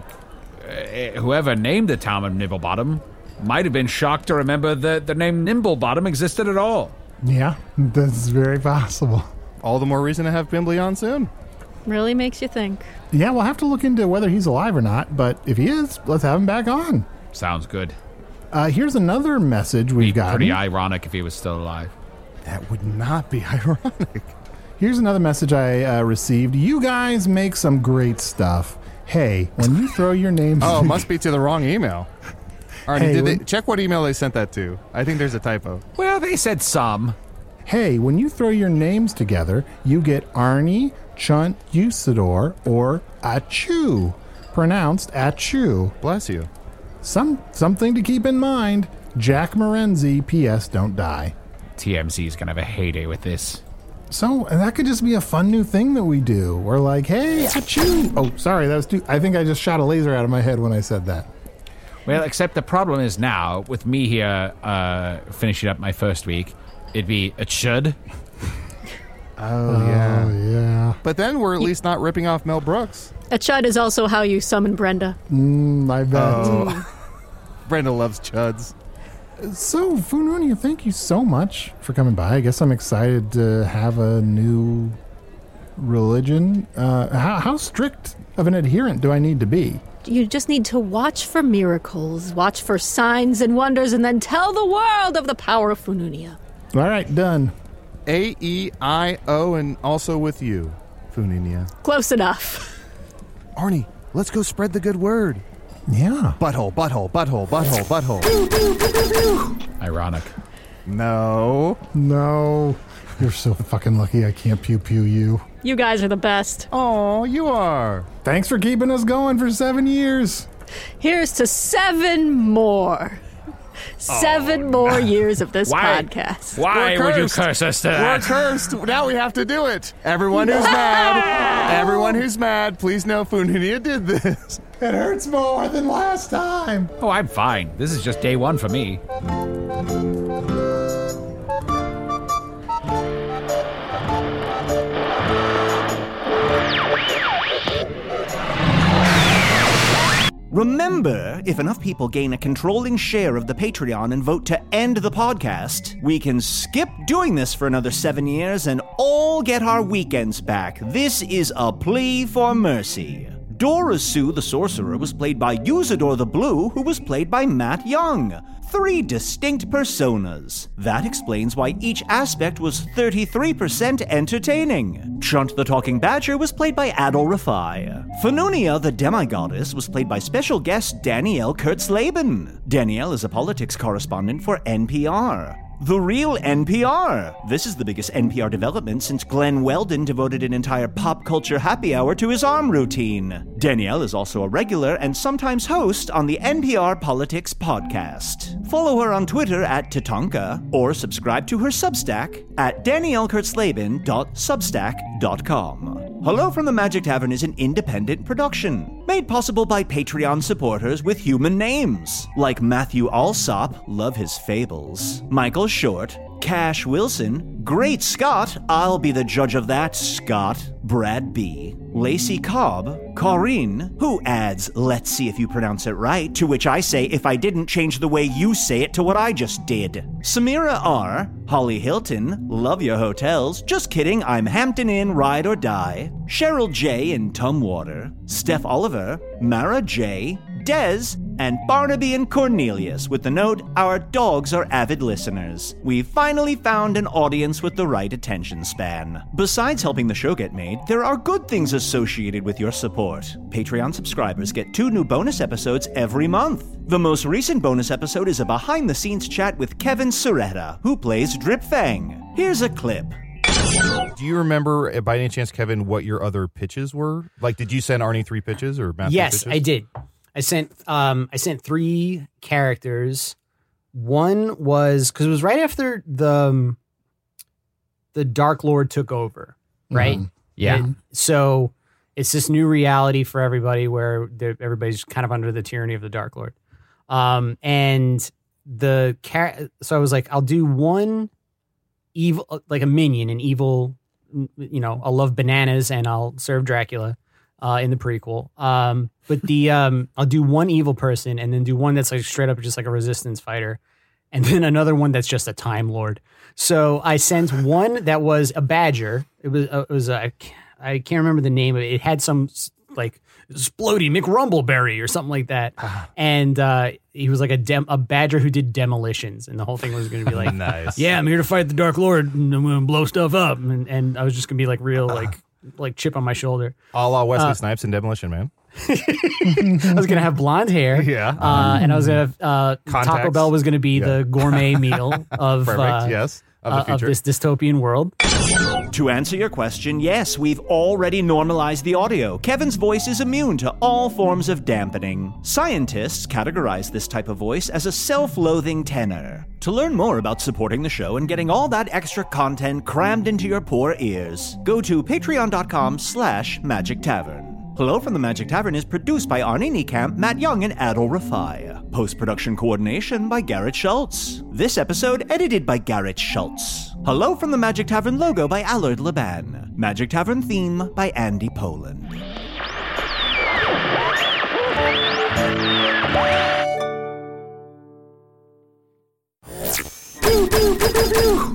uh, whoever named the town of Nibblebottom might have been shocked to remember that the name Nimblebottom existed at all.
Yeah, that's very possible.
All the more reason to have Pimbly on soon.
Really makes you think.
Yeah, we'll have to look into whether he's alive or not, but if he is, let's have him back on.
Sounds good.
Uh, here's another message
Be
we've got.
pretty ironic if he was still alive.
That would not be ironic.
Here's another message I uh, received. You guys make some great stuff. Hey, when you throw your names...
Oh, it must be to the wrong email. Arnie,
Hey,
did
when-
they, check what email they sent that to. I think there's a typo.
Well, they said some.
Hey, when you throw your names together, you get Arnie, Chunt, Usador, or Achu, pronounced Achu.
Bless you.
Some something to keep in mind. Jack Morenzi, P S. Don't die.
T M Z's gonna have a heyday with this.
So that could just be a fun new thing that we do. We're like, hey, Achu. Oh, sorry, that was too. I think I just shot a laser out of my head when I said that.
Well, except the problem is now, with me here uh, finishing up my first week, it'd be a chud.
Oh, yeah.
Oh, yeah.
But then we're at least not ripping off Mel Brooks.
A chud is also how you summon Brenda.
Mm, I bet.
Oh. Brenda loves chuds.
So, Fununia, thank you so much for coming by. I guess I'm excited to have a new religion. Uh, how, how strict of an adherent do I need to be?
You just need to watch for miracles, watch for signs and wonders, and then tell the world of the power of Fununia.
All right, done.
A E I O and also with you, Funinia.
Close enough.
Arnie, let's go spread the good word.
Yeah.
Butthole, butthole, butthole, butthole, butthole.
Ironic.
No.
No. You're so fucking lucky I can't pew-pew you.
You guys are the best.
Oh, you are.
Thanks for keeping us going for seven years.
Here's to seven more. Seven more years of this
Why?
podcast.
Why
We're
would you
cursed.
curse us to
We're
that?
cursed. Now we have to do it. Everyone who's mad, everyone who's mad, please know Funinia did this.
It hurts more than last time.
Oh, I'm fine. This is just day one for me.
Remember, if enough people gain a controlling share of the Patreon and vote to end the podcast, we can skip doing this for another seven years and all get our weekends back. This is a plea for mercy. Dorasu the Sorcerer was played by Usador the Blue, who was played by Matt Young. Three distinct personas. That explains why each aspect was thirty-three percent entertaining. Chunt the Talking Badger was played by Adol Rafai. Fanunia the Demigoddess was played by special guest Danielle Kurtzleben. Danielle is a politics correspondent for N P R. The real N P R. This is the biggest N P R development since Glenn Weldon devoted an entire pop culture happy hour to his arm routine. Danielle is also a regular and sometimes host on the N P R Politics podcast. Follow her on Twitter at Tatanka or subscribe to her Substack at danielle kurtzleben dot substack dot com. Hello from the Magic Tavern is an independent production, made possible by Patreon supporters with human names, like Matthew Alsop, love his fables, Michael Short, Cash Wilson, Great Scott, I'll be the judge of that, Scott, Brad B., Lacey Cobb, Corinne, who adds, let's see if you pronounce it right, to which I say, if I didn't change the way you say it to what I just did. Samira R., Holly Hilton, love your hotels, just kidding, I'm Hampton Inn, ride or die, Cheryl J. in Tumwater, Steph Oliver, Mara J., Dez, and Barnaby and Cornelius with the note, our dogs are avid listeners. We've finally found an audience with the right attention span. Besides helping the show get made, there are good things associated with your support. Patreon subscribers get two new bonus episodes every month. The most recent bonus episode is a behind-the-scenes chat with Kevin Soretta, who plays Dripfang. Here's a clip.
Do you remember, by any chance, Kevin, what your other pitches were? Like, did you send Arnie three pitches or Matthew
Yes,
pitches?
I did. I sent um I sent three characters. One was because it was right after the um, the Dark Lord took over, right?
Mhm.
Yeah.
And so it's this new reality for everybody where they're- everybody's kind of under the tyranny of the Dark Lord. Um, and the char- so I was like, I'll do one evil, like a minion, an evil. You know, I'll love bananas and I'll serve Dracula. Uh, in the prequel, um, but the um, I'll do one evil person and then do one that's like straight up just like a resistance fighter, and then another one that's just a Time Lord. So I sent one that was a badger. It was uh, it was a, I can't remember the name of it. It had some like Splody McRumbleberry or something like that, and uh, he was like a dem- a badger who did demolitions, and the whole thing was going to be like,
Nice.
yeah, I'm here to fight the Dark Lord and I'm going to blow stuff up, and, and I was just going to be like real like. like chip on my shoulder.
A la Wesley
Uh,
Snipes in Demolition Man.
I was gonna have blonde hair,
Yeah.
uh, and I was gonna uh, Taco
Contacts.
Bell was gonna be
Yeah.
the gourmet meal of
Perfect,
uh,
yes. Of
uh,
the
of
future.
this dystopian world.
To answer your question, yes, we've already normalized the audio. Kevin's voice is immune to all forms of dampening. Scientists categorize this type of voice as a self-loathing tenor. To learn more about supporting the show and getting all that extra content crammed into your poor ears, go to patreon.com slash magic tavern. Hello from the Magic Tavern is produced by Arnie Niekamp, Matt Young, and Adol Rafai. Post-production coordination by Garrett Schultz. This episode edited by Garrett Schultz. Hello from the Magic Tavern logo by Allard Laban. Magic Tavern theme by Andy Poland. Pew, pew, pew, pew, pew.